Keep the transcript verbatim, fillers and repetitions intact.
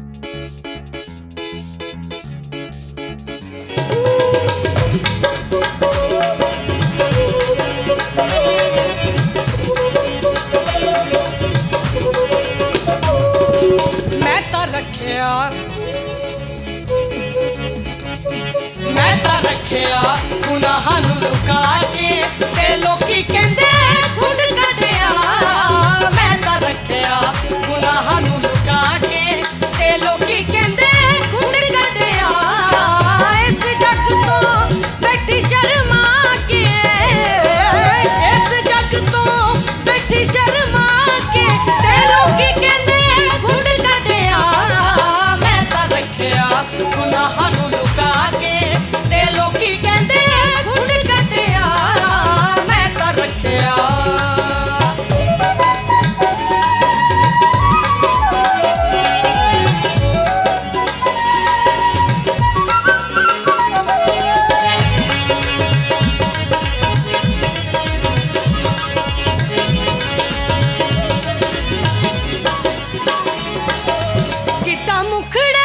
रखिया मैं ता रखिया गुनाहां नूं लुका के ते लोकी कहंदे खुद कढिया। मैं ता रखिया गुनाहां नूं लुका के ते लोकी कहंदे खुद कढिया। इस जग तो बैठी शर्मा के इस जग तो बैठी शर्मा के ते लोकी कहंदे खुद कढिया। मैं ता रखिया गुनाहां नूं लुका के ते लोकी कहंदे खुद कढिया। मैं ता रखिया किता मुखड़ा